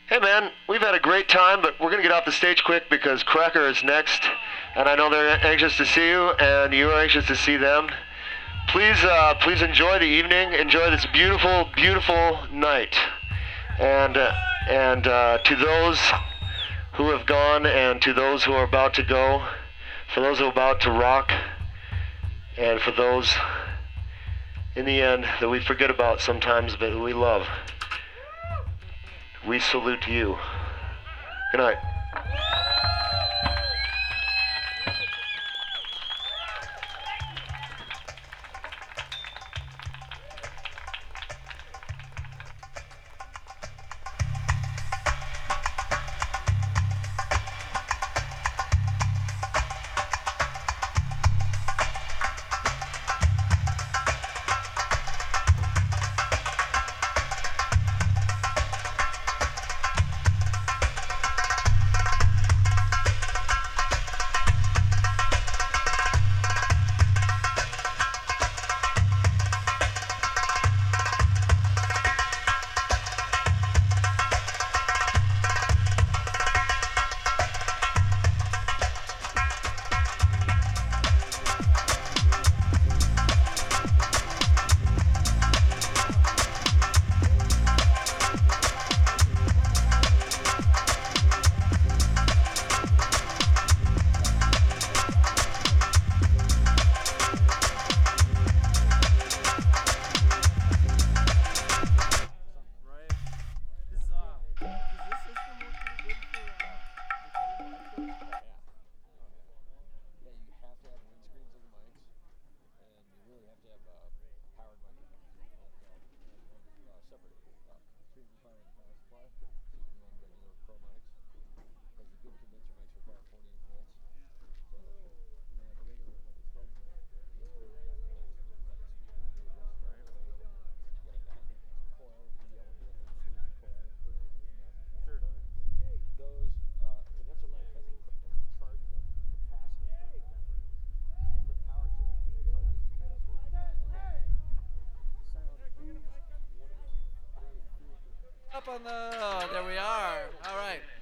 Hey man, we've had a great time, but we're gonna get off the stage quick because Cracker is next, and I know they're anxious to see you, and you are anxious to see them. Please enjoy the evening. Enjoy this beautiful, beautiful night, and to those who have gone, and to those who are about to go, for those who are about to rock, and for those in the end that we forget about sometimes, but who we love. We salute you. Good night. Up on the. Oh, there we are. All right.